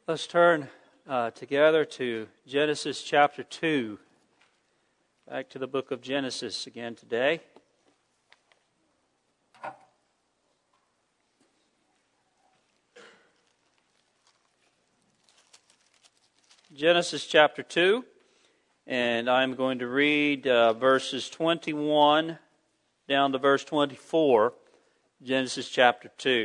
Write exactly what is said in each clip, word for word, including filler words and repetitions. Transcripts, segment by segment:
Let's turn uh, together to Genesis chapter two. Back to the book of Genesis again today. Genesis chapter two, and I'm going to read uh, verses twenty-one down to verse twenty-four, Genesis chapter two.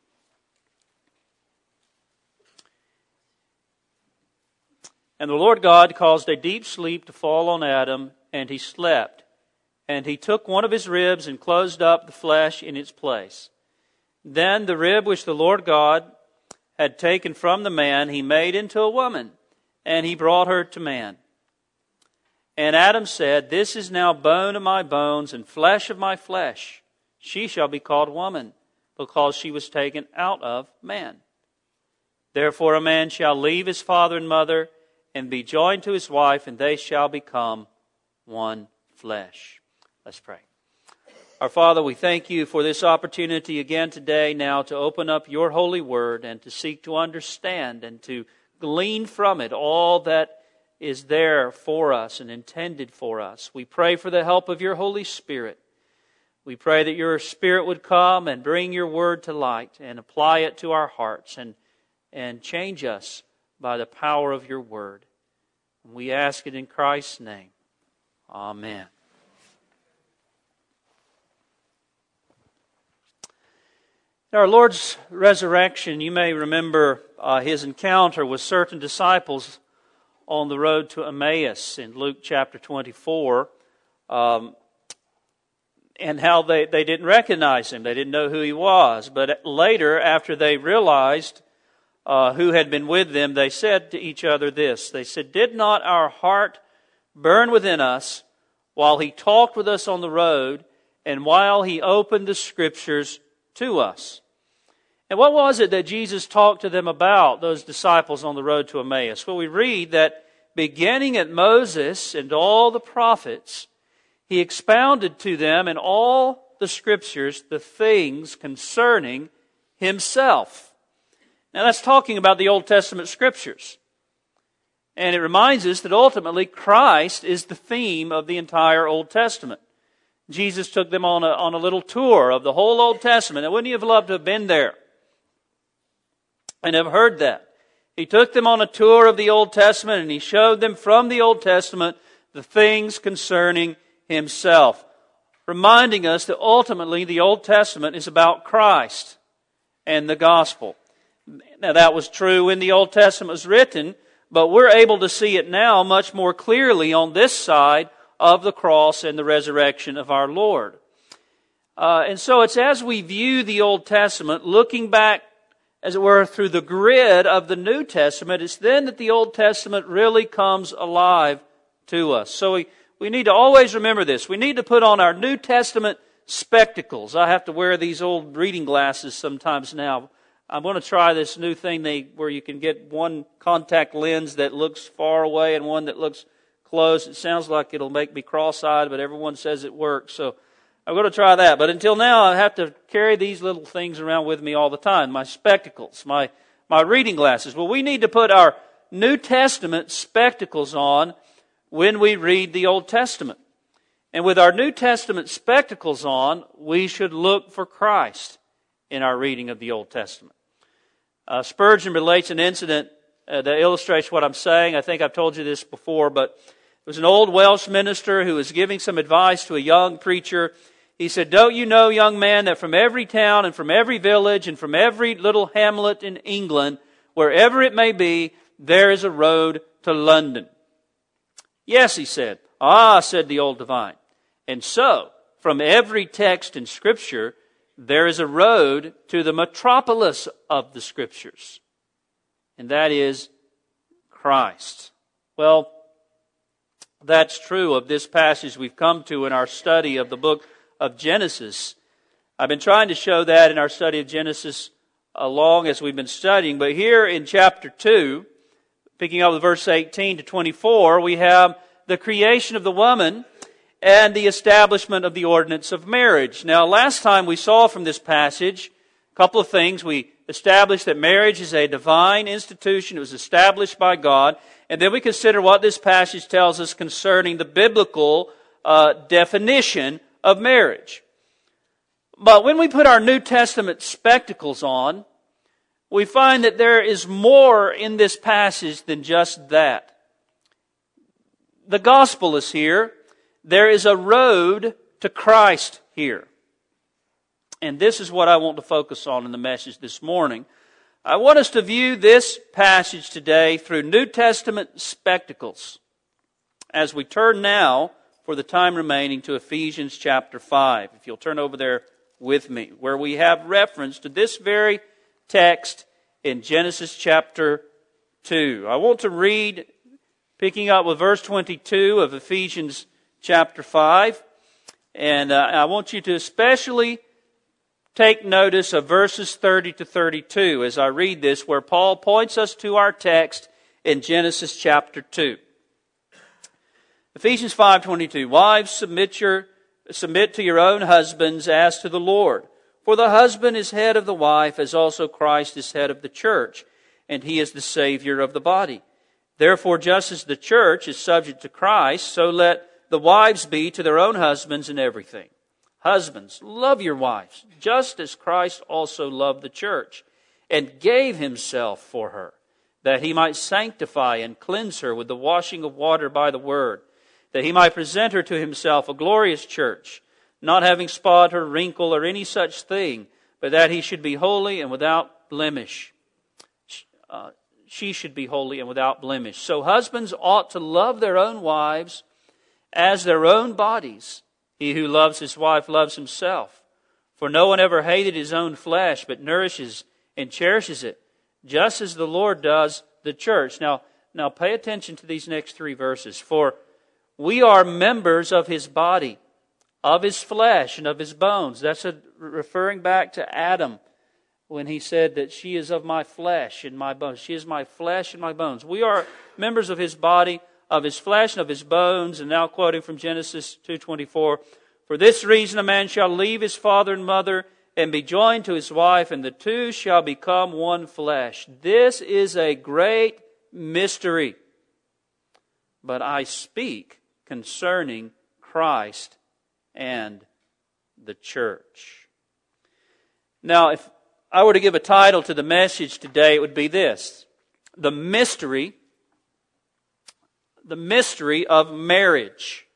And the Lord God caused a deep sleep to fall on Adam, and he slept. And he took one of his ribs and closed up the flesh in its place. Then the rib which the Lord God had taken from the man, he made into a woman, and he brought her to man. And Adam said, This is now bone of my bones and flesh of my flesh. She shall be called woman, because she was taken out of man. Therefore a man shall leave his father and mother, and be joined to his wife, and they shall become one flesh. Let's pray. Our Father, we thank you for this opportunity again today now to open up your holy word and to seek to understand and to glean from it all that is there for us and intended for us. We pray for the help of your Holy Spirit. We pray that your Spirit would come and bring your word to light and apply it to our hearts and, and change us by the power of your word. We ask it in Christ's name. Amen. In our Lord's resurrection, you may remember uh, his encounter with certain disciples on the road to Emmaus in Luke chapter twenty-four, um, and how they, they didn't recognize him. They didn't know who he was. But later, after they realized Uh, who had been with them, they said to each other this. They said, Did not our heart burn within us while he talked with us on the road and while he opened the Scriptures to us? And what was it that Jesus talked to them about, those disciples on the road to Emmaus? Well, we read that beginning at Moses and all the prophets, he expounded to them in all the Scriptures the things concerning himself. Now that's talking about the Old Testament Scriptures. And it reminds us that ultimately Christ is the theme of the entire Old Testament. Jesus took them on a, on a little tour of the whole Old Testament. And wouldn't you have loved to have been there and have heard that? He took them on a tour of the Old Testament and he showed them from the Old Testament the things concerning himself, reminding us that ultimately the Old Testament is about Christ and the gospel. Now that was true when the Old Testament was written, but we're able to see it now much more clearly on this side of the cross and the resurrection of our Lord. Uh, and so it's as we view the Old Testament, looking back, as it were, through the grid of the New Testament, it's then that the Old Testament really comes alive to us. So we, we need to always remember this. We need to put on our New Testament spectacles. I have to wear these old reading glasses sometimes now. I'm going to try this new thing they, where you can get one contact lens that looks far away and one that looks close. It sounds like it'll make me cross-eyed, but everyone says it works. So I'm going to try that. But until now, I have to carry these little things around with me all the time. My spectacles, my, my reading glasses. Well, we need to put our New Testament spectacles on when we read the Old Testament. And with our New Testament spectacles on, we should look for Christ in our reading of the Old Testament. Uh, Spurgeon relates an incident uh, that illustrates what I'm saying. I think I've told you this before, but it was an old Welsh minister who was giving some advice to a young preacher. He said, Don't you know, young man, that from every town and from every village and from every little hamlet in England, wherever it may be, there is a road to London? Yes, he said. Ah, said the old divine. And so, from every text in Scripture, there is a road to the metropolis of the Scriptures, and that is Christ. Well, that's true of this passage we've come to in our study of the book of Genesis. I've been trying to show that in our study of Genesis along as we've been studying, but here in chapter two, picking up with verse eighteen to twenty-four, we have the creation of the woman and the establishment of the ordinance of marriage. Now, last time we saw from this passage a couple of things. We established that marriage is a divine institution. It was established by God. And then we consider what this passage tells us concerning the biblical uh, definition of marriage. But when we put our New Testament spectacles on, we find that there is more in this passage than just that. The gospel is here. There is a road to Christ here. And this is what I want to focus on in the message this morning. I want us to view this passage today through New Testament spectacles as we turn now, for the time remaining, to Ephesians chapter five. If you'll turn over there with me, where we have reference to this very text in Genesis chapter two. I want to read, picking up with verse twenty-two of Ephesians chapter five, and uh, I want you to especially take notice of verses thirty to thirty-two as I read this, where Paul points us to our text in Genesis chapter two. Ephesians five twenty-two, Wives, submit, your, submit to your own husbands as to the Lord. For the husband is head of the wife, as also Christ is head of the church, and he is the Savior of the body. Therefore, just as the church is subject to Christ, so let the wives be to their own husbands in everything. Husbands, love your wives, just as Christ also loved the church, and gave himself for her, that he might sanctify and cleanse her with the washing of water by the word, that he might present her to himself a glorious church, not having spot or wrinkle or any such thing, but that he should be holy and without blemish. Uh, she should be holy and without blemish. So husbands ought to love their own wives as their own bodies. He who loves his wife loves himself. For no one ever hated his own flesh, but nourishes and cherishes it, just as the Lord does the church. Now, now pay attention to these next three verses. For we are members of his body, of his flesh and of his bones. That's a, referring back to Adam when he said that she is of my flesh and my bones. She is my flesh and my bones. We are members of his body, of his flesh and of his bones. And now quoting from Genesis two twenty-four, for this reason a man shall leave his father and mother and be joined to his wife, and the two shall become one flesh. This is a great mystery, but I speak concerning Christ and the church. Now, if I were to give a title to the message today, it would be this: The mystery The mystery of marriage.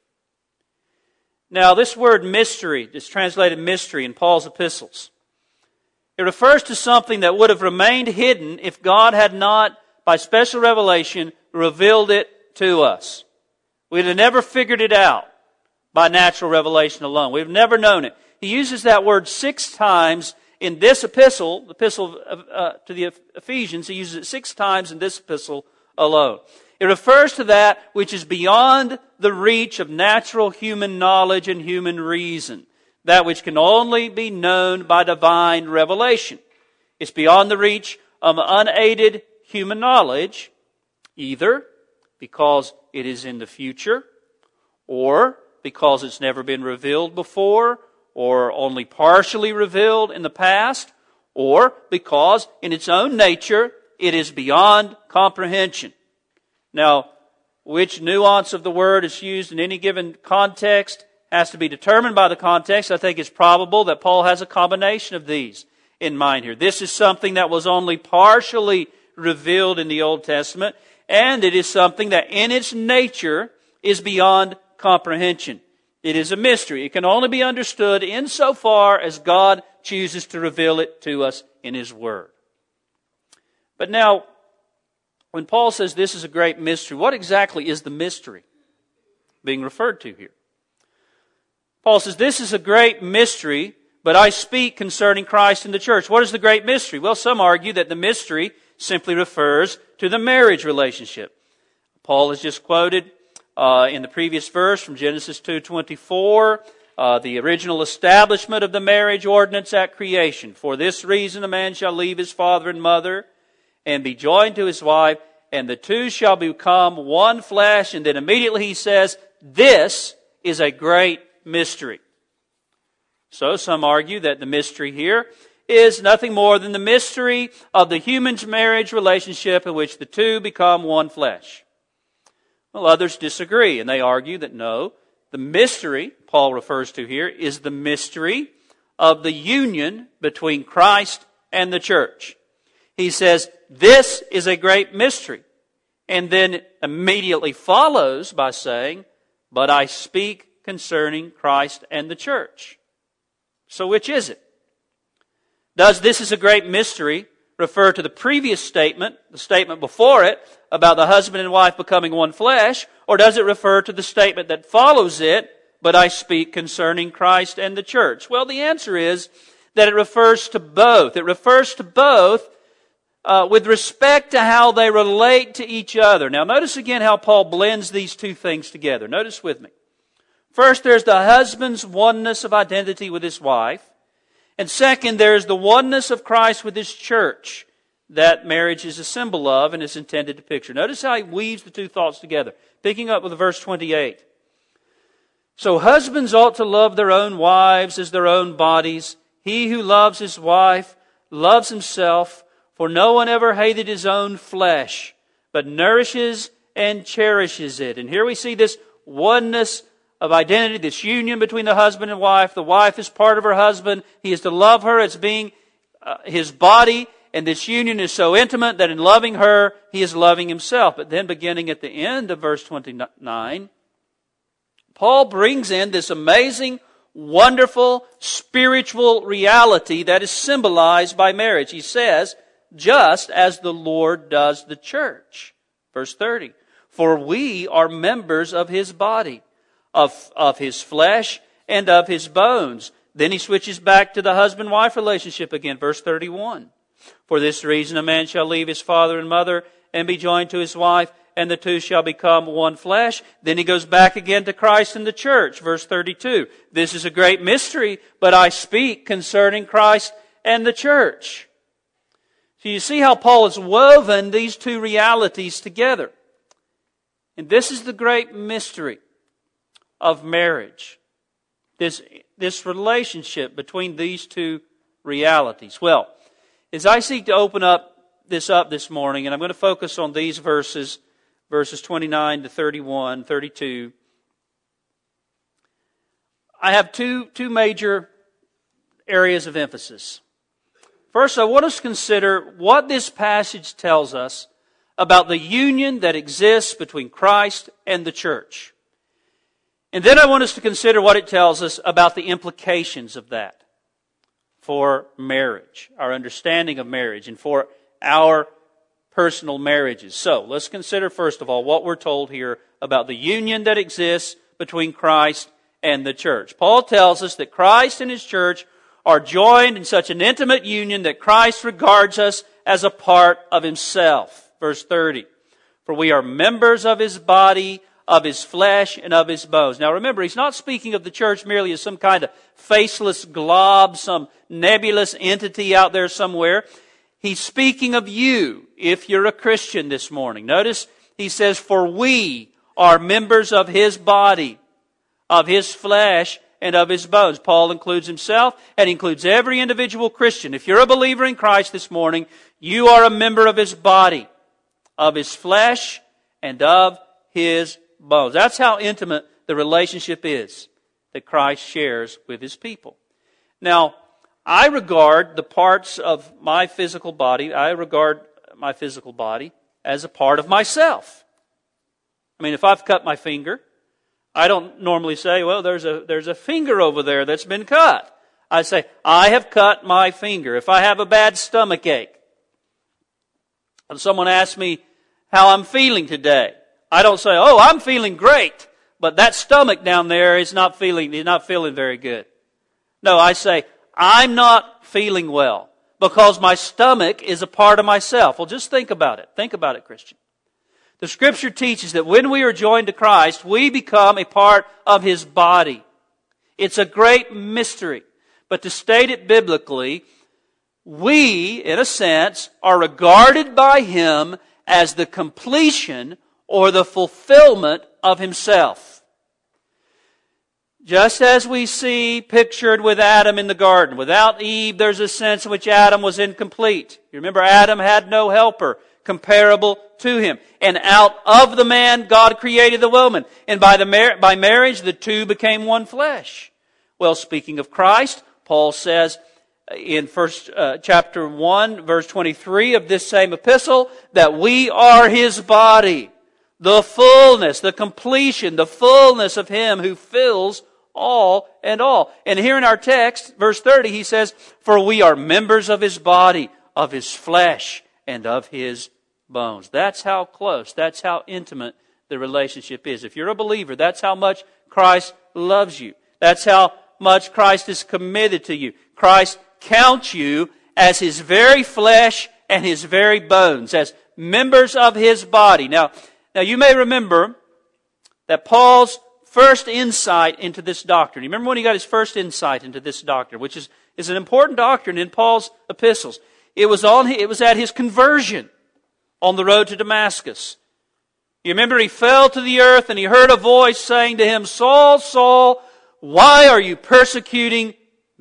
Now, this word mystery is translated mystery in Paul's epistles. It refers to something that would have remained hidden if God had not, by special revelation, revealed it to us. We'd have never figured it out by natural revelation alone. We've never known it. He uses that word six times in this epistle, the epistle uh, to the Ephesians. He uses it six times in this epistle alone. It refers to that which is beyond the reach of natural human knowledge and human reason. That which can only be known by divine revelation. It's beyond the reach of unaided human knowledge, either because it is in the future, or because it's never been revealed before, or only partially revealed in the past, or because in its own nature it is beyond comprehension. Now, which nuance of the word is used in any given context has to be determined by the context. I think it's probable that Paul has a combination of these in mind here. This is something that was only partially revealed in the Old Testament, and it is something that in its nature is beyond comprehension. It is a mystery. It can only be understood insofar as God chooses to reveal it to us in His Word. But now, when Paul says this is a great mystery, what exactly is the mystery being referred to here? Paul says this is a great mystery, but I speak concerning Christ and the church. What is the great mystery? Well, some argue that the mystery simply refers to the marriage relationship. Paul has just quoted uh, in the previous verse from Genesis two twenty-four, uh, the original establishment of the marriage ordinance at creation. For this reason a man shall leave his father and mother and be joined to his wife, and the two shall become one flesh. And then immediately he says, this is a great mystery. So some argue that the mystery here is nothing more than the mystery of the human marriage relationship in which the two become one flesh. Well, others disagree, and they argue that no, the mystery Paul refers to here is the mystery of the union between Christ and the church. He says, this is a great mystery. And then immediately follows by saying, but I speak concerning Christ and the church. So which is it? Does this is a great mystery refer to the previous statement, the statement before it, about the husband and wife becoming one flesh, or does it refer to the statement that follows it, but I speak concerning Christ and the church? Well, the answer is that it refers to both. It refers to both uh, with respect to how they relate to each other. Now, notice again how Paul blends these two things together. Notice with me. First, there's the husband's oneness of identity with his wife. And second, there's the oneness of Christ with his church that marriage is a symbol of and is intended to picture. Notice how he weaves the two thoughts together. Picking up with verse twenty-eight. So husbands ought to love their own wives as their own bodies. He who loves his wife loves himself, for no one ever hated his own flesh, but nourishes and cherishes it. And here we see this oneness of identity, this union between the husband and wife. The wife is part of her husband. He is to love her as being uh, his body. And this union is so intimate that in loving her, he is loving himself. But then beginning at the end of verse twenty-nine, Paul brings in this amazing, wonderful, spiritual reality that is symbolized by marriage. He says, just as the Lord does the church. Verse thirty, for we are members of his body, of, of his flesh and of his bones. Then he switches back to the husband-wife relationship again. Verse thirty-one. For this reason a man shall leave his father and mother and be joined to his wife, and the two shall become one flesh. Then he goes back again to Christ and the church. Verse thirty-two. This is a great mystery, but I speak concerning Christ and the church. So you see how Paul has woven these two realities together. And this is the great mystery of marriage. This, this relationship between these two realities. Well, as I seek to open up this up this morning, and I'm going to focus on these verses, verses twenty-nine to thirty-one, thirty-two, I have two, two major areas of emphasis. First, I want us to consider what this passage tells us about the union that exists between Christ and the church. And then I want us to consider what it tells us about the implications of that for marriage, our understanding of marriage, and for our personal marriages. So, let's consider first of all what we're told here about the union that exists between Christ and the church. Paul tells us that Christ and his church are joined in such an intimate union that Christ regards us as a part of himself. Verse thirty, for we are members of his body, of his flesh, and of his bones. Now remember, he's not speaking of the church merely as some kind of faceless glob, some nebulous entity out there somewhere. He's speaking of you, if you're a Christian this morning. Notice, he says, for we are members of his body, of his flesh, and of his bones. Paul includes himself, and he includes every individual Christian. If you're a believer in Christ this morning, you are a member of his body, of his flesh, and of his bones. That's how intimate the relationship is that Christ shares with his people. Now, I regard the parts of my physical body, I regard my physical body as a part of myself. I mean, if I've cut my finger, I don't normally say, well, there's a, there's a finger over there that's been cut. I say, I have cut my finger. If I have a bad stomach ache, and someone asks me how I'm feeling today, I don't say, oh, I'm feeling great, but that stomach down there is not feeling, is not feeling very good. No, I say, I'm not feeling well because my stomach is a part of myself. Well, just think about it. Think about it, Christian. The Scripture teaches that when we are joined to Christ, we become a part of his body. It's a great mystery. But to state it biblically, we, in a sense, are regarded by him as the completion or the fulfillment of himself. Just as we see pictured with Adam in the garden. Without Eve, there's a sense in which Adam was incomplete. You remember Adam had no helper comparable to him. And out of the man, God created the woman. And by, the mar- by marriage, the two became one flesh. Well, speaking of Christ, Paul says in first uh, chapter one, verse twenty-three of this same epistle, that we are His body. The fullness, the completion, the fullness of Him who fills all and all. And here in our text, verse thirty, he says, for we are members of His body, of His flesh, and of His bones. That's how close, that's how intimate the relationship is. If you're a believer, that's how much Christ loves you. That's how much Christ is committed to you. Christ counts you as His very flesh and His very bones, as members of His body. Now, now you may remember that Paul's first insight into this doctrine. You remember when he got his first insight into this doctrine, which is, is an important doctrine in Paul's epistles. It was on, it was at his conversion on the road to Damascus. You remember he fell to the earth and he heard a voice saying to him, Saul, Saul, why are you persecuting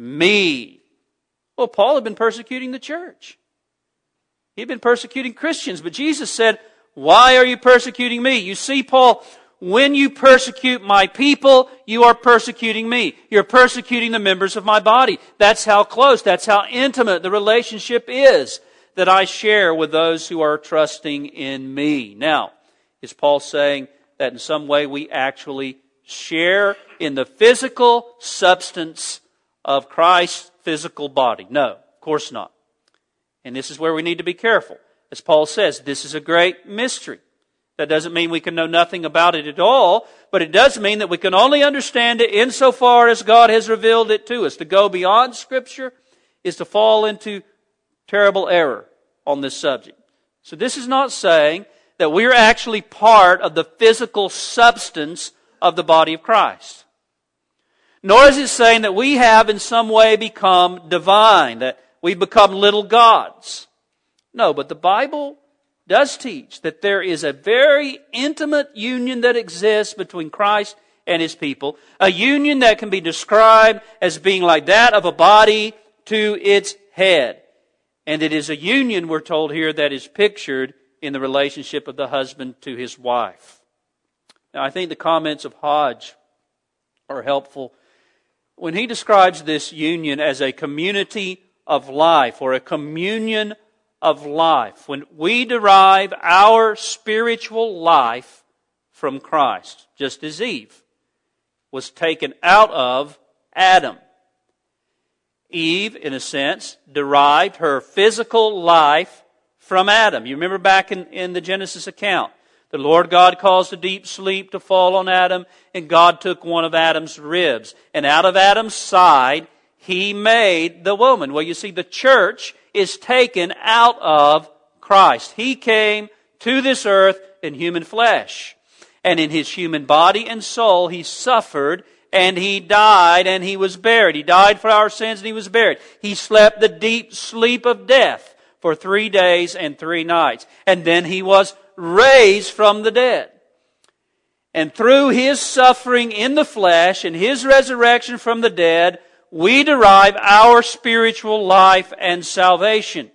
me? Well, Paul had been persecuting the church. He had been persecuting Christians, but Jesus said, why are you persecuting me? You see, Paul, when you persecute my people, you are persecuting me. You're persecuting the members of my body. That's how close, that's how intimate the relationship is that I share with those who are trusting in me. Now, is Paul saying that in some way we actually share in the physical substance of Christ's physical body? No, of course not. And this is where we need to be careful. As Paul says, this is a great mystery. That doesn't mean we can know nothing about it at all, but it does mean that we can only understand it insofar as God has revealed it to us. To go beyond Scripture is to fall into terrible error on this subject. So this is not saying that we're actually part of the physical substance of the body of Christ. Nor is it saying that we have in some way become divine, that we become little gods. No, but the Bible does teach that there is a very intimate union that exists between Christ and His people. A union that can be described as being like that of a body to its head. And it is a union, we're told here, that is pictured in the relationship of the husband to his wife. Now, I think the comments of Hodge are helpful when he describes this union as a community of life or a communion of life. When we derive our spiritual life from Christ, just as Eve was taken out of Adam. Eve, in a sense, derived her physical life from Adam. You remember back in, in the Genesis account, the Lord God caused a deep sleep to fall on Adam, and God took one of Adam's ribs. And out of Adam's side, He made the woman. Well, you see, the church is taken out of Christ. He came to this earth in human flesh. And in His human body and soul, He suffered and He died and He was buried. He died for our sins and He was buried. He slept the deep sleep of death for three days and three nights. And then He was raised from the dead. And through His suffering in the flesh and His resurrection from the dead, we derive our spiritual life and salvation.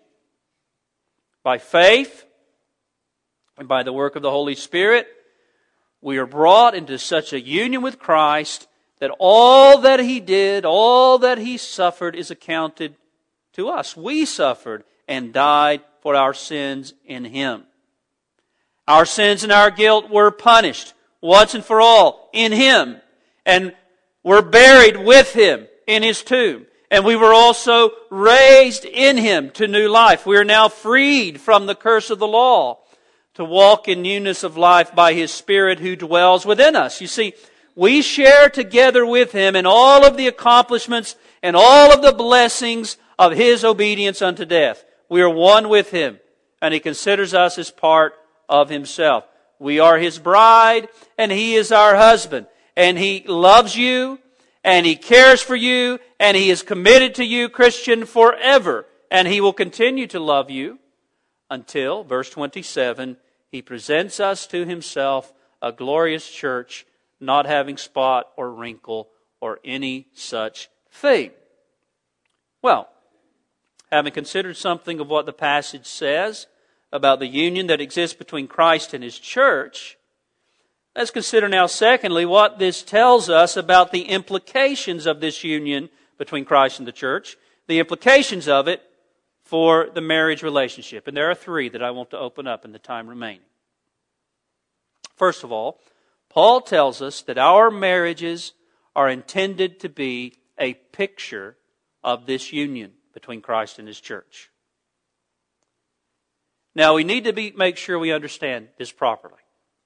By faith and by the work of the Holy Spirit, we are brought into such a union with Christ that all that He did, all that He suffered is accounted to us. We suffered and died for our sins in Him. Our sins and our guilt were punished once and for all in Him, and were buried with Him in His tomb. And we were also raised in Him to new life. We are now freed from the curse of the law to walk in newness of life by His Spirit who dwells within us. You see, we share together with Him in all of the accomplishments and all of the blessings of His obedience unto death. We are one with Him, and He considers us as part of Himself. We are His bride, and He is our husband. And He loves you, and He cares for you, and He is committed to you, Christian, forever. And He will continue to love you until, verse twenty-seven, He presents us to Himself a glorious church, not having spot or wrinkle or any such thing. Well, having considered something of what the passage says about the union that exists between Christ and His church, let's consider now, secondly, what this tells us about the implications of this union between Christ and the church, the implications of it for the marriage relationship. And there are three that I want to open up in the time remaining. First of all, Paul tells us that our marriages are intended to be a picture of this union between Christ and His church. Now, we need to be, make sure we understand this properly.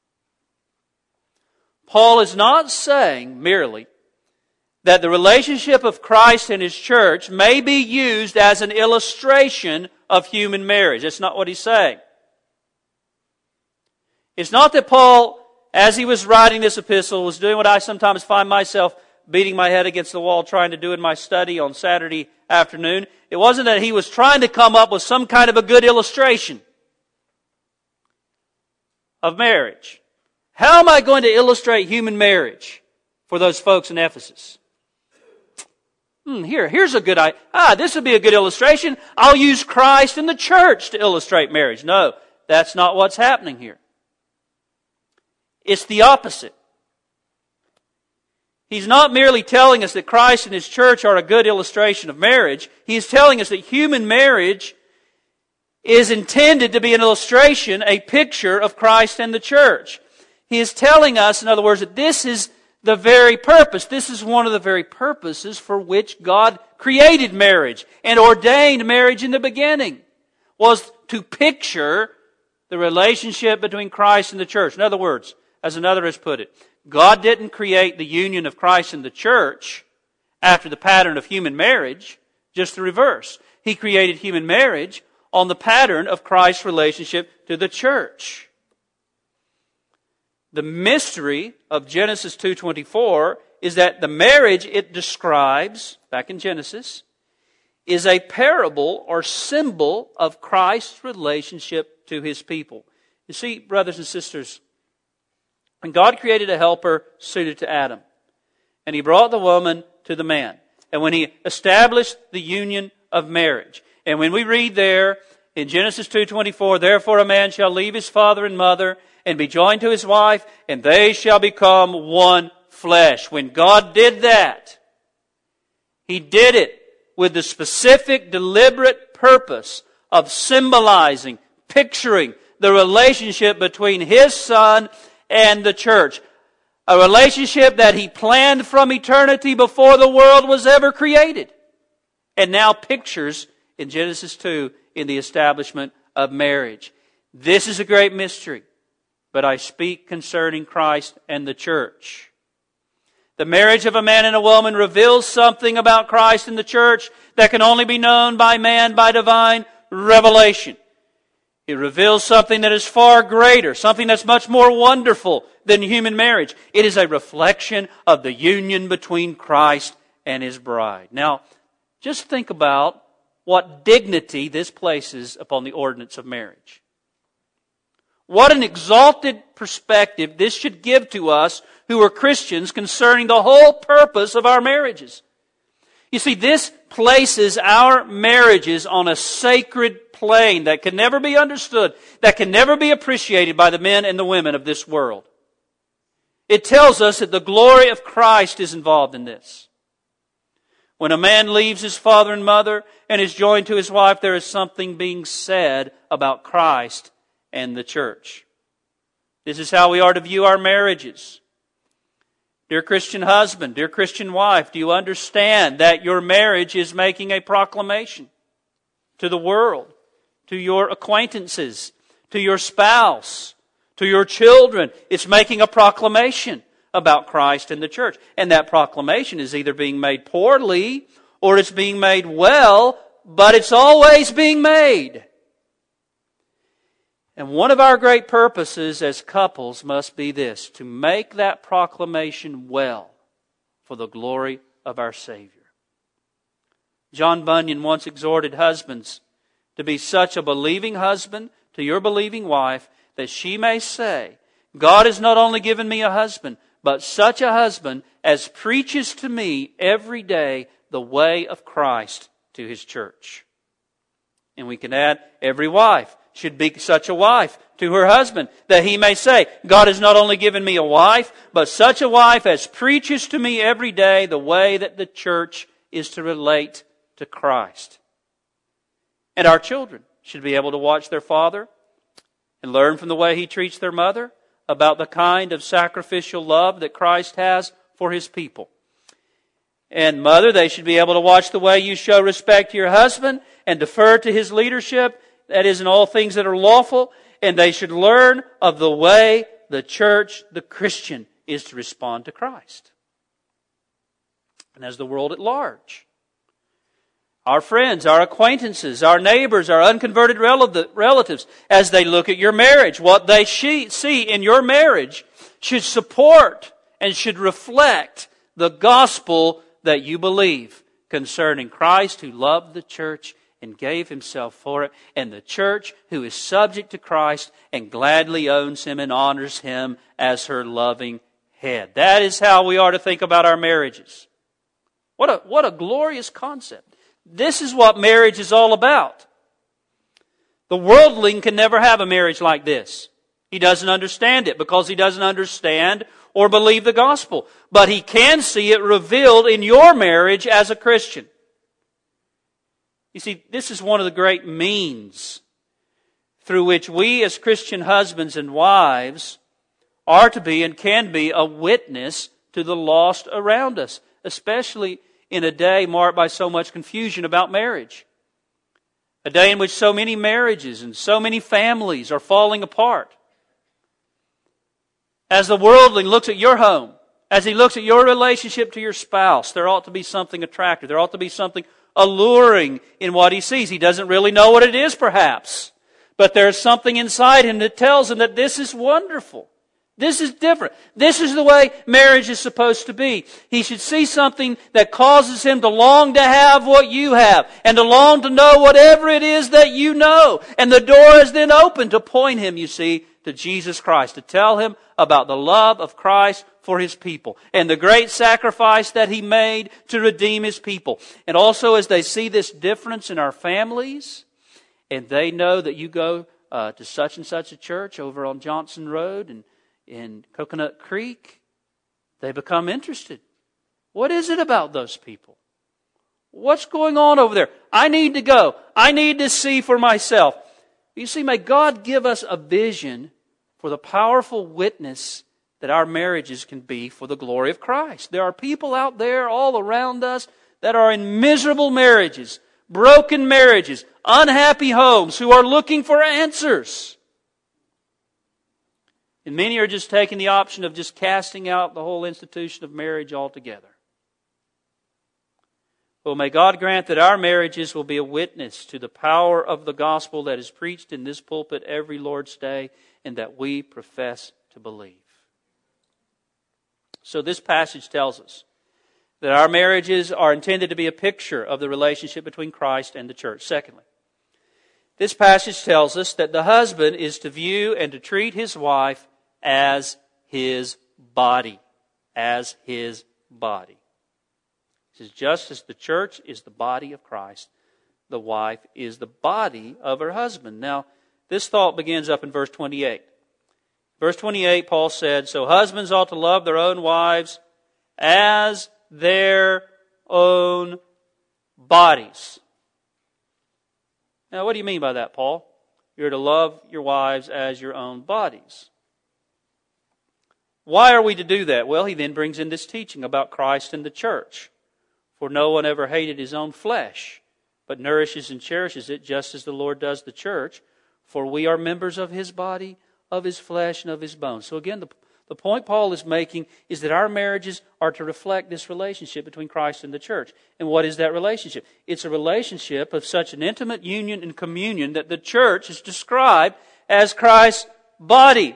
Paul is not saying merely that the relationship of Christ and His church may be used as an illustration of human marriage. That's not what he's saying. It's not that Paul, as he was writing this epistle, was doing what I sometimes find myself beating my head against the wall trying to do in my study on Saturday afternoon. It wasn't that he was trying to come up with some kind of a good illustration of marriage. How am I going to illustrate human marriage for those folks in Ephesus? Hmm, here, here's a good idea. Ah, this would be a good illustration. I'll use Christ and the church to illustrate marriage. No, that's not what's happening here. It's the opposite. He's not merely telling us that Christ and His church are a good illustration of marriage. He is telling us that human marriage is intended to be an illustration, a picture of Christ and the church. He is telling us, in other words, that this is the very purpose. This is one of the very purposes for which God created marriage and ordained marriage in the beginning, was to picture the relationship between Christ and the church. In other words, as another has put it, God didn't create the union of Christ and the church after the pattern of human marriage, just the reverse. He created human marriage on the pattern of Christ's relationship to the church. The mystery of Genesis two twenty-four is that the marriage it describes, back in Genesis, is a parable or symbol of Christ's relationship to His people. You see, brothers and sisters, when God created a helper suited to Adam, and He brought the woman to the man, and when He established the union of marriage, and when we read there in Genesis two twenty-four, therefore a man shall leave his father and mother and be joined to his wife, and they shall become one flesh. When God did that, He did it with the specific, deliberate purpose of symbolizing, picturing the relationship between His Son and the church. A relationship that He planned from eternity before the world was ever created, and now pictures in Genesis two in the establishment of marriage. This is a great mystery, but I speak concerning Christ and the church. The marriage of a man and a woman reveals something about Christ and the church that can only be known by man by divine revelation. It reveals something that is far greater, something that's much more wonderful than human marriage. It is a reflection of the union between Christ and His bride. Now, just think about what dignity this places upon the ordinance of marriage. What an exalted perspective this should give to us who are Christians concerning the whole purpose of our marriages. You see, this places our marriages on a sacred plane that can never be understood, that can never be appreciated by the men and the women of this world. It tells us that the glory of Christ is involved in this. When a man leaves his father and mother and is joined to his wife, there is something being said about Christ and the church. This is how we are to view our marriages. Dear Christian husband, dear Christian wife, do you understand that your marriage is making a proclamation to the world, to your acquaintances, to your spouse, to your children? It's making a proclamation about Christ and the church. And that proclamation is either being made poorly or it's being made well, but it's always being made. And one of our great purposes as couples must be this, to make that proclamation well for the glory of our Savior. John Bunyan once exhorted husbands to be such a believing husband to your believing wife that she may say, God has not only given me a husband, but such a husband as preaches to me every day the way of Christ to his church. And we can add, every wife should be such a wife to her husband, that he may say, God has not only given me a wife, but such a wife as preaches to me every day the way that the church is to relate to Christ. And our children should be able to watch their father and learn from the way he treats their mother about the kind of sacrificial love that Christ has for his people. And mother, they should be able to watch the way you show respect to your husband and defer to his leadership, that is, in all things that are lawful. And they should learn of the way the church, the Christian, is to respond to Christ. And as the world at large, our friends, our acquaintances, our neighbors, our unconverted relatives, as they look at your marriage, what they see in your marriage should support and should reflect the gospel that you believe concerning Christ, who loved the church and gave himself for it, and the church who is subject to Christ and gladly owns him and honors him as her loving head. That is how we are to think about our marriages. What a, what a glorious concept. This is what marriage is all about. The worldling can never have a marriage like this. He doesn't understand it because he doesn't understand or believe the gospel. But he can see it revealed in your marriage as a Christian. You see, this is one of the great means through which we as Christian husbands and wives are to be and can be a witness to the lost around us, especially in a day marked by so much confusion about marriage. A day in which so many marriages and so many families are falling apart. As the worldling looks at your home, as he looks at your relationship to your spouse, there ought to be something attractive. There ought to be something alluring in what he sees. He doesn't really know what it is, perhaps. But there's something inside him that tells him that this is wonderful. This is different. This is the way marriage is supposed to be. He should see something that causes him to long to have what you have and to long to know whatever it is that you know. And the door is then open to point him, you see, to Jesus Christ, to tell him about the love of Christ for his people and the great sacrifice that he made to redeem his people. And also as they see this difference in our families, and they know that you go uh, to such and such a church over on Johnson Road and in Coconut Creek, they become interested. What is it about those people? What's going on over there? I need to go. I need to see for myself. You see, may God give us a vision for the powerful witness that our marriages can be for the glory of Christ. There are people out there all around us that are in miserable marriages, broken marriages, unhappy homes, who are looking for answers. And many are just taking the option of just casting out the whole institution of marriage altogether. Well, may God grant that our marriages will be a witness to the power of the gospel that is preached in this pulpit every Lord's Day and that we profess to believe. So this passage tells us that our marriages are intended to be a picture of the relationship between Christ and the church. Secondly, this passage tells us that the husband is to view and to treat his wife as his body. As his body. It says, just as the church is the body of Christ, the wife is the body of her husband. Now, this thought begins up in verse twenty-eight. Verse twenty-eight, Paul said, so husbands ought to love their own wives as their own bodies. Now, what do you mean by that, Paul? You're to love your wives as your own bodies. Why are we to do that? Well, he then brings in this teaching about Christ and the church. For no one ever hated his own flesh, but nourishes and cherishes it, just as the Lord does the church. For we are members of his body, of his flesh, and of his bones. So again, the, the point Paul is making is that our marriages are to reflect this relationship between Christ and the church. And what is that relationship? It's a relationship of such an intimate union and communion that the church is described as Christ's body.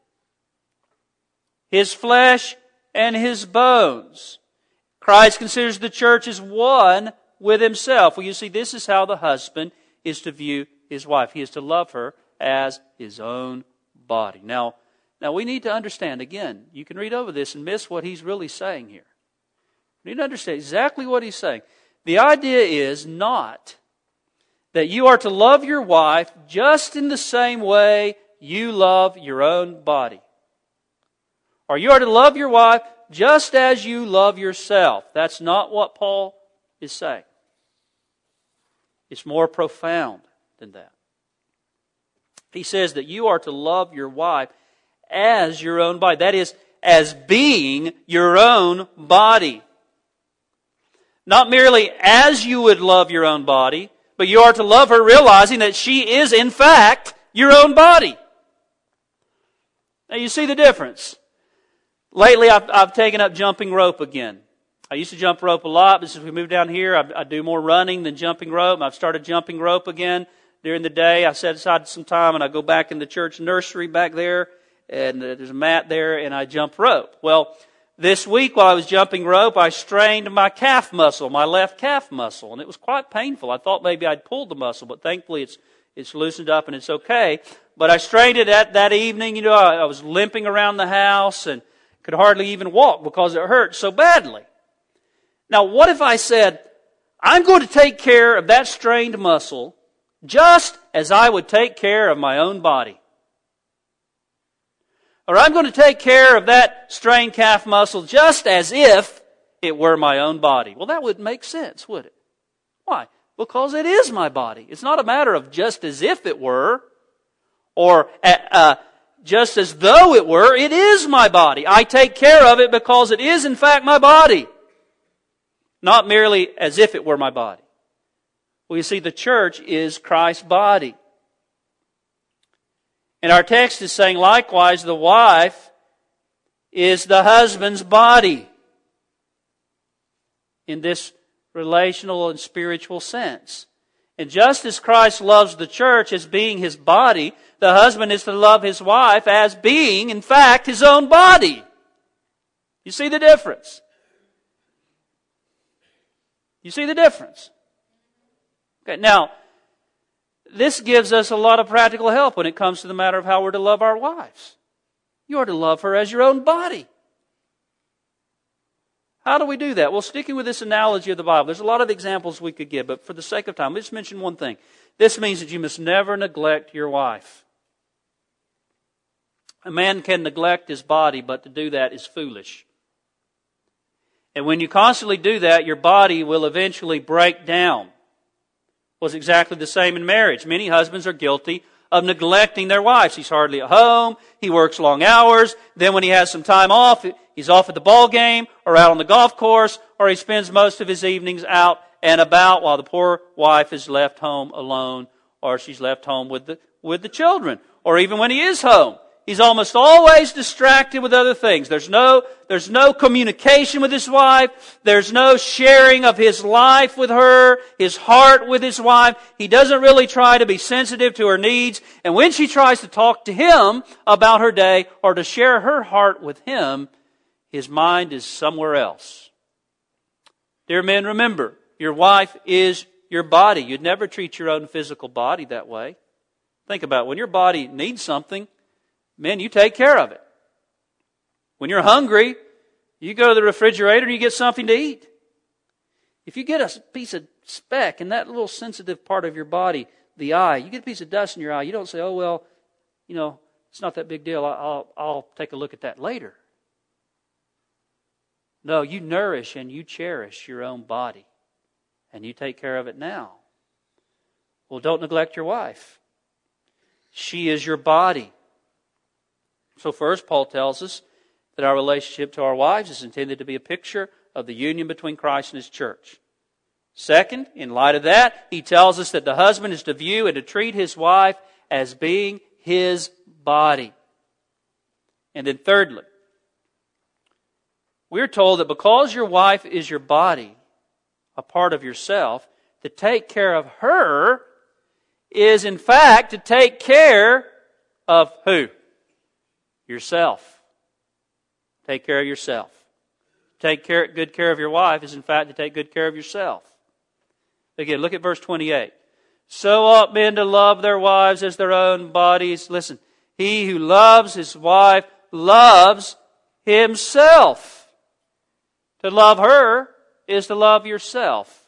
His flesh and his bones. Christ considers the church as one with himself. Well, you see, this is how the husband is to view his wife. He is to love her as his own body. Now, Now we need to understand, again, you can read over this and miss what he's really saying here. You need to understand exactly what he's saying. The idea is not that you are to love your wife just in the same way you love your own body. Or you are to love your wife just as you love yourself. That's not what Paul is saying. It's more profound than that. He says that you are to love your wife as your own body. That is, as being your own body. Not merely as you would love your own body, but you are to love her realizing that she is, in fact, your own body. Now you see the difference. Lately, I've, I've taken up jumping rope again. I used to jump rope a lot, but since we moved down here, I, I do more running than jumping rope. I've started jumping rope again during the day. I set aside some time, and I go back in the church nursery back there, and there's a mat there, and I jump rope. Well, this week while I was jumping rope, I strained my calf muscle, my left calf muscle, and it was quite painful. I thought maybe I'd pulled the muscle, but thankfully it's it's loosened up and it's okay. But I strained it that, that evening. You know, I, I was limping around the house and could hardly even walk because it hurt so badly. Now, what if I said, I'm going to take care of that strained muscle just as I would take care of my own body? Or I'm going to take care of that strained calf muscle just as if it were my own body. Well, that wouldn't make sense, would it? Why? Because it is my body. It's not a matter of just as if it were, or uh, just as though it were. It is my body. I take care of it because it is in fact my body. Not merely as if it were my body. Well, you see, the church is Christ's body. And our text is saying, likewise, the wife is the husband's body in this relational and spiritual sense. And just as Christ loves the church as being His body, the husband is to love his wife as being, in fact, his own body. You see the difference? You see the difference? Okay, now, this gives us a lot of practical help when it comes to the matter of how we're to love our wives. You are to love her as your own body. How do we do that? Well, sticking with this analogy of the Bible, there's a lot of examples we could give, but for the sake of time, let's just mention one thing. This means that you must never neglect your wife. A man can neglect his body, but to do that is foolish. And when you constantly do that, your body will eventually break down. It was exactly the same in marriage. Many husbands are guilty of neglecting their wives. He's hardly at home. He works long hours. Then when he has some time off, he's off at the ball game or out on the golf course, or he spends most of his evenings out and about while the poor wife is left home alone, or she's left home with the, with the children. Or even when he is home, he's almost always distracted with other things. There's no, there's no communication with his wife. There's no sharing of his life with her, his heart with his wife. He doesn't really try to be sensitive to her needs. And when she tries to talk to him about her day or to share her heart with him, his mind is somewhere else. Dear men, remember, your wife is your body. You'd never treat your own physical body that way. Think about it. When your body needs something, men, you take care of it. When you're hungry, you go to the refrigerator and you get something to eat. If you get a piece of speck in that little sensitive part of your body, the eye, you get a piece of dust in your eye, you don't say, oh, well, you know, it's not that big deal. I'll, I'll take a look at that later. No, you nourish and you cherish your own body, and you take care of it now. Well, don't neglect your wife. She is your body. So first, Paul tells us that our relationship to our wives is intended to be a picture of the union between Christ and His church. Second, in light of that, he tells us that the husband is to view and to treat his wife as being his body. And then thirdly, we're told that because your wife is your body, a part of yourself, to take care of her is in fact to take care of who? Yourself. Take care of yourself. Take care, good care of your wife is in fact to take good care of yourself. Again, look at verse twenty-eight. So ought men to love their wives as their own bodies. Listen, He who loves his wife loves himself. To love her is to love yourself.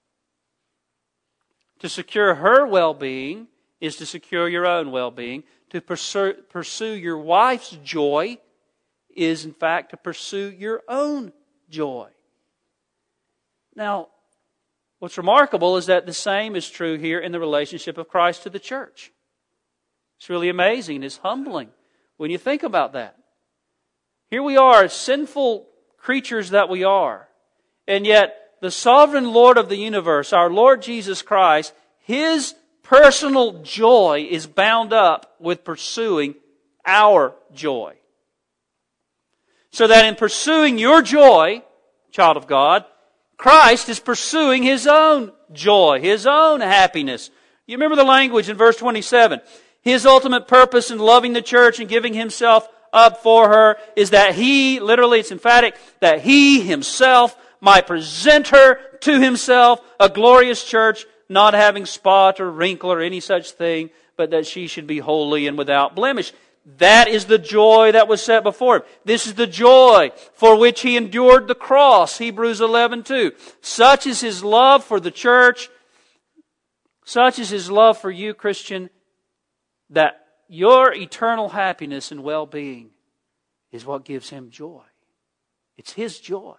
To secure her well-being is to secure your own well-being. To pursue, pursue your wife's joy is, in fact, to pursue your own joy. Now, what's remarkable is that the same is true here in the relationship of Christ to the church. It's really amazing. It's humbling when you think about that. Here we are, sinful creatures that we are, and yet the sovereign Lord of the universe, our Lord Jesus Christ, His personal joy is bound up with pursuing our joy. So that in pursuing your joy, child of God, Christ is pursuing His own joy, His own happiness. You remember the language in verse twenty-seven. His ultimate purpose in loving the church and giving Himself up for her is that He, literally it's emphatic, that He Himself might present her to Himself, a glorious church, not having spot or wrinkle or any such thing, but that she should be holy and without blemish. That is the joy that was set before Him. This is the joy for which He endured the cross, Hebrews eleven two. Such is His love for the church, such is His love for you, Christian, that your eternal happiness and well-being is what gives Him joy. It's His joy.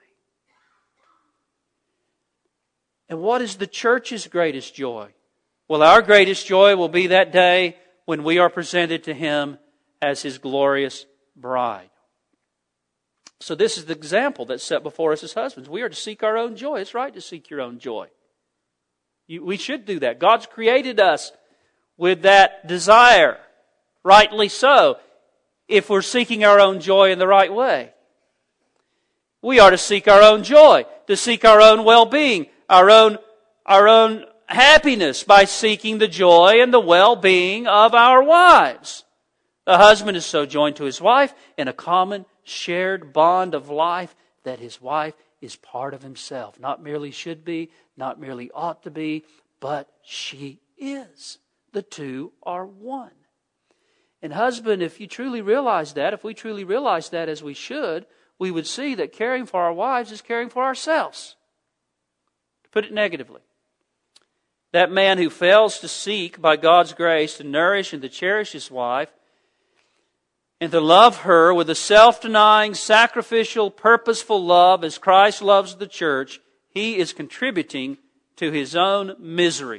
And what is the church's greatest joy? Well, our greatest joy will be that day when we are presented to Him as His glorious bride. So this is the example that's set before us as husbands. We are to seek our own joy. It's right to seek your own joy. You, we should do that. God's created us with that desire, rightly so, if we're seeking our own joy in the right way. We are to seek our own joy, to seek our own well-being, our own, our own happiness by seeking the joy and the well-being of our wives. The husband is so joined to his wife in a common shared bond of life that his wife is part of himself. Not merely should be, not merely ought to be, but she is. The two are one. And husband, if you truly realize that, if we truly realize that as we should, we would see that caring for our wives is caring for ourselves. To put it negatively, that man who fails to seek by God's grace to nourish and to cherish his wife and to love her with a self-denying, sacrificial, purposeful love as Christ loves the church, he is contributing to his own misery.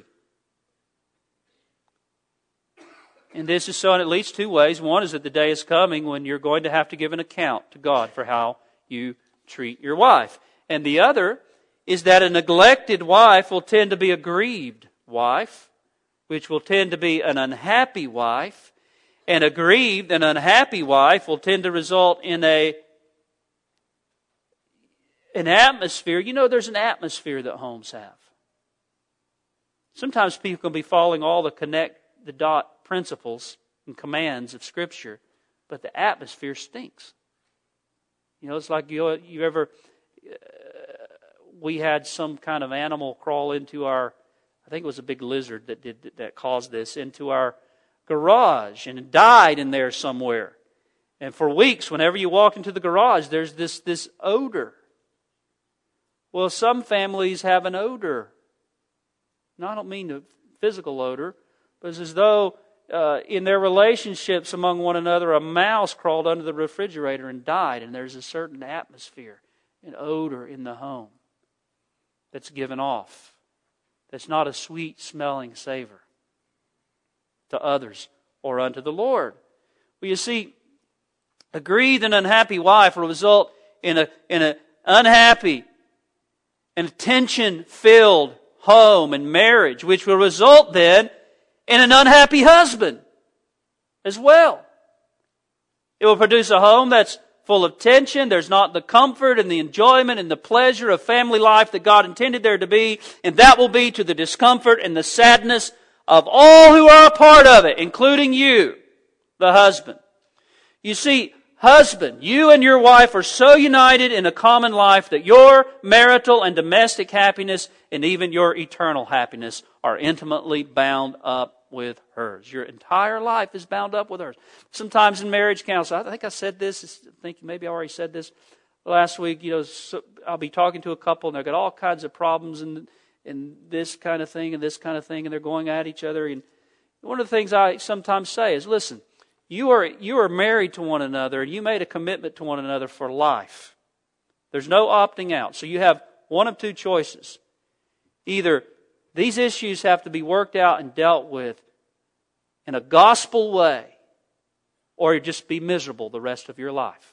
And this is so in at least two ways. One is that the day is coming when you're going to have to give an account to God for how you treat your wife. And the other is that a neglected wife will tend to be a grieved wife, which will tend to be an unhappy wife. And a grieved and unhappy wife will tend to result in a an atmosphere. You know, there's an atmosphere that homes have. Sometimes people can be following all the connect the dot principles and commands of Scripture, but the atmosphere stinks. You know, it's like you, you ever, uh, we had some kind of animal crawl into our, I think it was a big lizard that did that caused this, into our garage and died in there somewhere. And for weeks, whenever you walk into the garage, there's this, this odor. Well, some families have an odor. Now, I don't mean the physical odor, but it's as though uh, in their relationships among one another, a mouse crawled under the refrigerator and died, and there's a certain atmosphere, an odor in the home that's given off. That's not a sweet-smelling savor to others or unto the Lord. Well, you see, a grieved and unhappy wife will result in a in an unhappy and tension-filled home and marriage, which will result then in an unhappy husband as well. It will produce a home that's full of tension. There's not the comfort and the enjoyment and the pleasure of family life that God intended there to be, and that will be to the discomfort and the sadness of all who are a part of it, including you, the husband. You see, husband, you and your wife are so united in a common life that your marital and domestic happiness and even your eternal happiness are intimately bound up with hers. Your entire life is bound up with hers. Sometimes in marriage counsel, I think I said this, I think maybe I already said this last week, you know, so I'll be talking to a couple and they've got all kinds of problems and, and this kind of thing and this kind of thing, and they're going at each other. And one of the things I sometimes say is, listen, you are, you are married to one another and you made a commitment to one another for life. There's no opting out. So you have one of two choices. Either these issues have to be worked out and dealt with in a gospel way, or you just be miserable the rest of your life.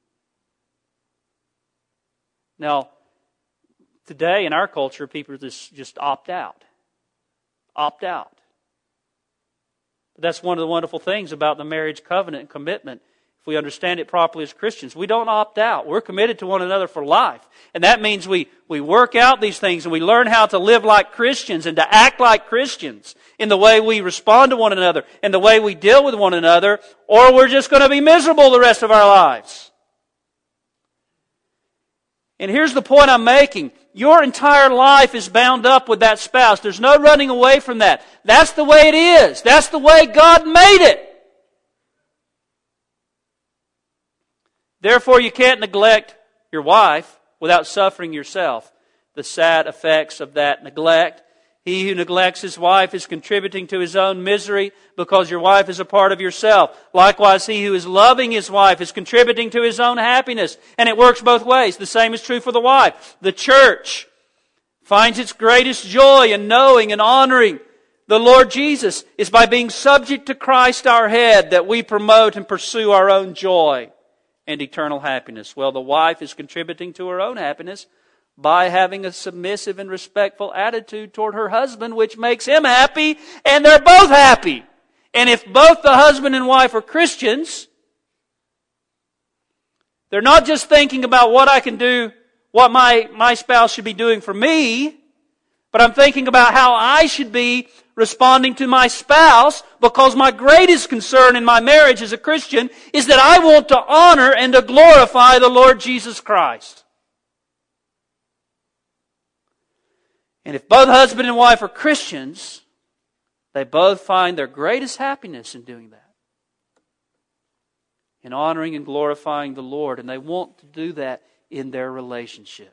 Now, today in our culture, people just, just opt out. Opt out. But that's one of the wonderful things about the marriage covenant and commitment. If we understand it properly as Christians, we don't opt out. We're committed to one another for life. And that means we, we work out these things and we learn how to live like Christians and to act like Christians in the way we respond to one another, in the way we deal with one another, or we're just going to be miserable the rest of our lives. And here's the point I'm making. Your entire life is bound up with that spouse. There's no running away from that. That's the way it is. That's the way God made it. Therefore, you can't neglect your wife without suffering yourself the sad effects of that neglect. He who neglects his wife is contributing to his own misery, because your wife is a part of yourself. Likewise, he who is loving his wife is contributing to his own happiness. And it works both ways. The same is true for the wife. The church finds its greatest joy in knowing and honoring the Lord Jesus. It's by being subject to Christ our head that we promote and pursue our own joy and eternal happiness. Well, the wife is contributing to her own happiness by having a submissive and respectful attitude toward her husband, which makes him happy, and they're both happy. And if both the husband and wife are Christians, they're not just thinking about what I can do, what my, my spouse should be doing for me, but I'm thinking about how I should be responding to my spouse, because my greatest concern in my marriage as a Christian is that I want to honor and to glorify the Lord Jesus Christ. And if both husband and wife are Christians, they both find their greatest happiness in doing that. In honoring and glorifying the Lord. And they want to do that in their relationship.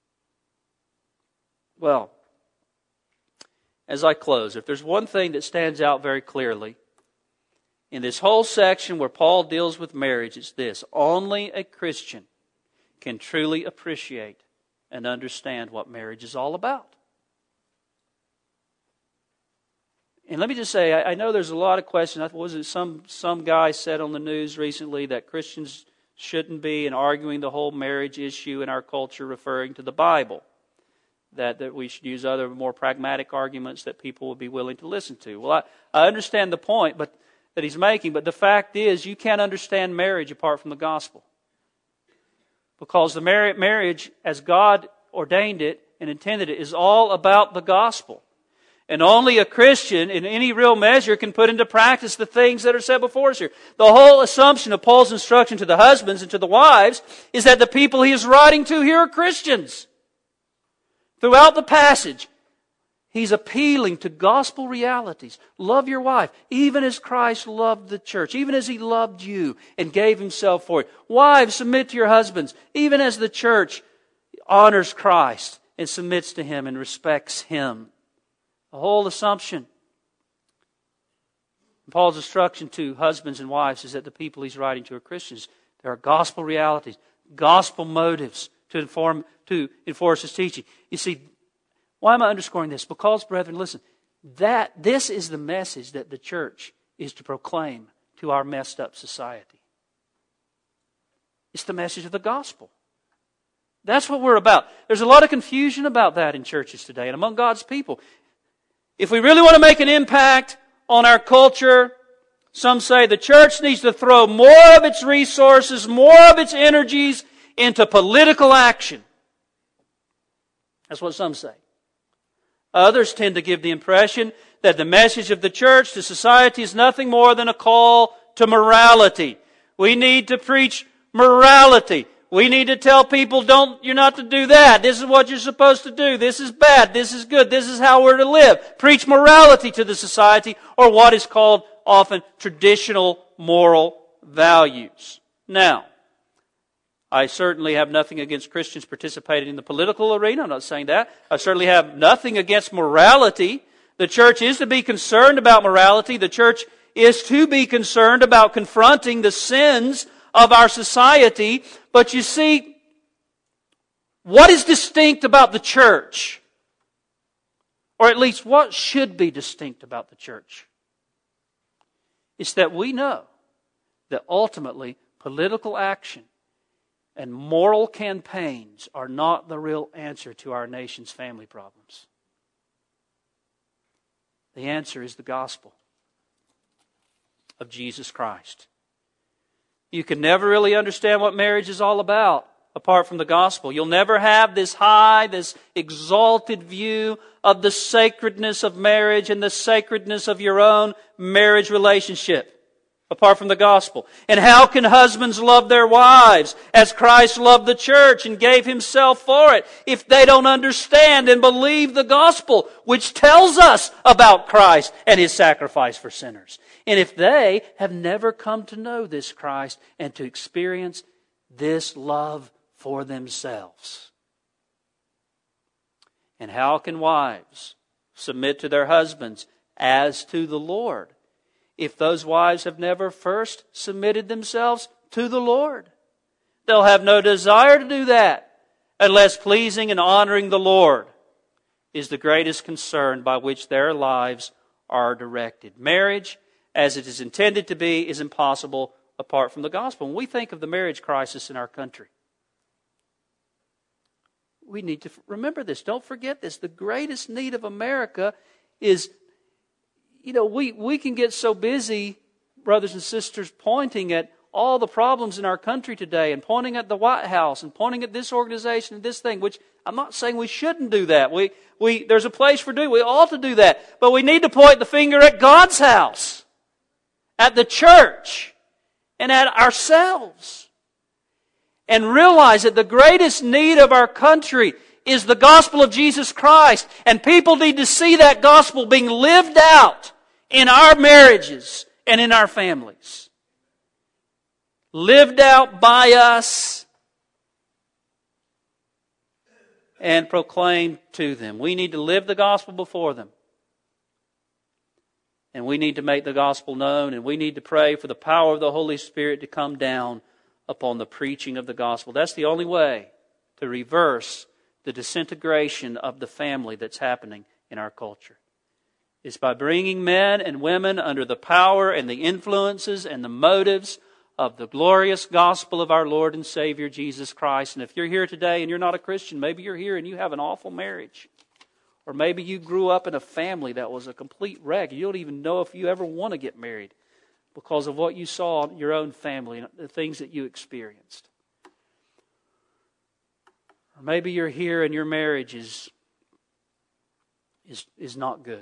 Well, as I close, if there's one thing that stands out very clearly in this whole section where Paul deals with marriage, it's this: only a Christian can truly appreciate and understand what marriage is all about. And let me just say, I know there's a lot of questions. Was it some, some guy said on the news recently that Christians shouldn't be in arguing the whole marriage issue in our culture referring to the Bible? That, that we should use other more pragmatic arguments that people would be willing to listen to. Well, I, I understand the point but that he's making, but the fact is you can't understand marriage apart from the gospel. Because the mar- marriage, as God ordained it and intended it, is all about the gospel. And only a Christian, in any real measure, can put into practice the things that are said before us here. The whole assumption of Paul's instruction to the husbands and to the wives is that the people he is writing to here are Christians. Throughout the passage, he's appealing to gospel realities. Love your wife, even as Christ loved the church, even as He loved you and gave Himself for it. Wives, submit to your husbands, even as the church honors Christ and submits to Him and respects Him. The whole assumption in Paul's instruction to husbands and wives is that the people he's writing to are Christians. There are gospel realities, gospel motives to inform, to enforce his teaching. You see, why am I underscoring this? Because, brethren, listen, that this is the message that the church is to proclaim to our messed up society. It's the message of the gospel. That's what we're about. There's a lot of confusion about that in churches today and among God's people. If we really want to make an impact on our culture, some say the church needs to throw more of its resources, more of its energies into political action. That's what some say. Others tend to give the impression that the message of the church to society is nothing more than a call to morality. We need to preach morality. We need to tell people, don't, you're not to do that. This is what you're supposed to do. This is bad. This is good. This is how we're to live. Preach morality to the society, or what is called often traditional moral values. Now, I certainly have nothing against Christians participating in the political arena. I'm not saying that. I certainly have nothing against morality. The church is to be concerned about morality. The church is to be concerned about confronting the sins of our society. But you see, what is distinct about the church? Or at least what should be distinct about the church? It's that we know that ultimately political action and moral campaigns are not the real answer to our nation's family problems. The answer is the gospel of Jesus Christ. You can never really understand what marriage is all about apart from the gospel. You'll never have this high, this exalted view of the sacredness of marriage and the sacredness of your own marriage relationship apart from the gospel. And how can husbands love their wives as Christ loved the church and gave Himself for it if they don't understand and believe the gospel, which tells us about Christ and His sacrifice for sinners? And if they have never come to know this Christ and to experience this love for themselves. And how can wives submit to their husbands as to the Lord if those wives have never first submitted themselves to the Lord? They'll have no desire to do that unless pleasing and honoring the Lord is the greatest concern by which their lives are directed. Marriage, as it is intended to be, is impossible apart from the gospel. When we think of the marriage crisis in our country, we need to remember this. Don't forget this. The greatest need of America is, you know, we, we can get so busy, brothers and sisters, pointing at all the problems in our country today and pointing at the White House and pointing at this organization and this thing, which I'm not saying we shouldn't do that. We, we, there's a place for doing. We ought to do that. But we need to point the finger at God's house, at the church, and at ourselves. And realize that the greatest need of our country is the gospel of Jesus Christ. And people need to see that gospel being lived out in our marriages and in our families. Lived out by us and proclaimed to them. We need to live the gospel before them. And we need to make the gospel known, and we need to pray for the power of the Holy Spirit to come down upon the preaching of the gospel. That's the only way to reverse the disintegration of the family that's happening in our culture. It's by bringing men and women under the power and the influences and the motives of the glorious gospel of our Lord and Savior Jesus Christ. And if you're here today and you're not a Christian, maybe you're here and you have an awful marriage. Or maybe you grew up in a family that was a complete wreck. You don't even know if you ever want to get married because of what you saw in your own family and the things that you experienced. Or maybe you're here and your marriage is, is, is not good.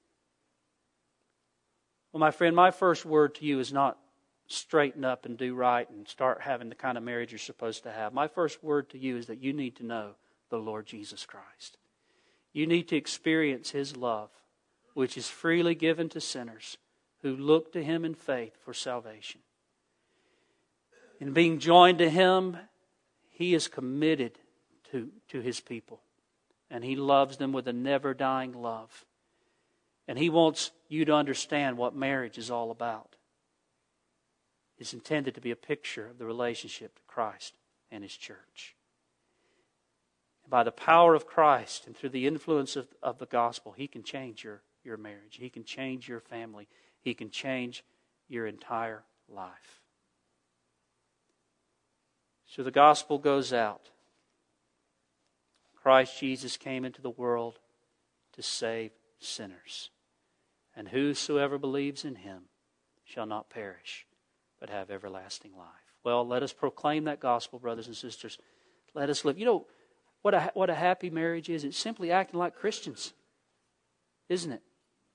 Well, my friend, my first word to you is not straighten up and do right and start having the kind of marriage you're supposed to have. My first word to you is that you need to know the Lord Jesus Christ. You need to experience His love, which is freely given to sinners who look to Him in faith for salvation. In being joined to Him, He is committed to, to His people. And He loves them with a never-dying love. And He wants you to understand what marriage is all about. It's intended to be a picture of the relationship to Christ and His church. And by the power of Christ and through the influence of, of the gospel, He can change your, your marriage. He can change your family. He can change your entire life. So the gospel goes out. Christ Jesus came into the world to save sinners. And whosoever believes in Him shall not perish, but have everlasting life. Well, let us proclaim that gospel, brothers and sisters. Let us live. You know what a, what a happy marriage is? It's simply acting like Christians, isn't it?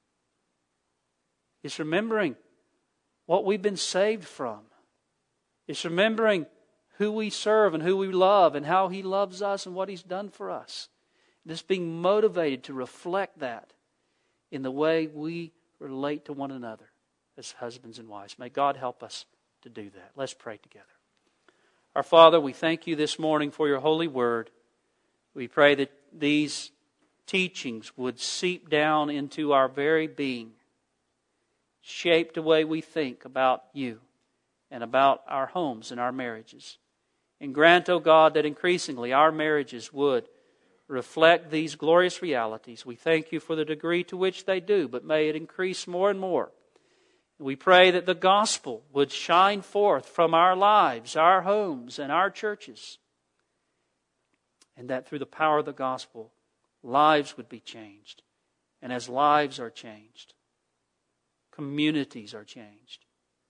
It's remembering what we've been saved from. It's remembering who we serve and who we love and how He loves us and what He's done for us. Just being motivated to reflect that in the way we relate to one another as husbands and wives. May God help us to do that. Let's pray together. Our Father, we thank You this morning for Your holy word. We pray that these teachings would seep down into our very being, shape the way we think about You and about our homes and our marriages. And grant, O God, that increasingly our marriages would reflect these glorious realities. We thank You for the degree to which they do, but may it increase more and more. We pray that the gospel would shine forth from our lives, our homes, and our churches. And that through the power of the gospel, lives would be changed. And as lives are changed, communities are changed.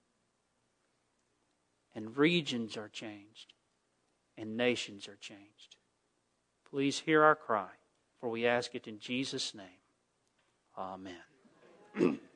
And regions are changed. And nations are changed. Please hear our cry, for we ask it in Jesus' name. Amen.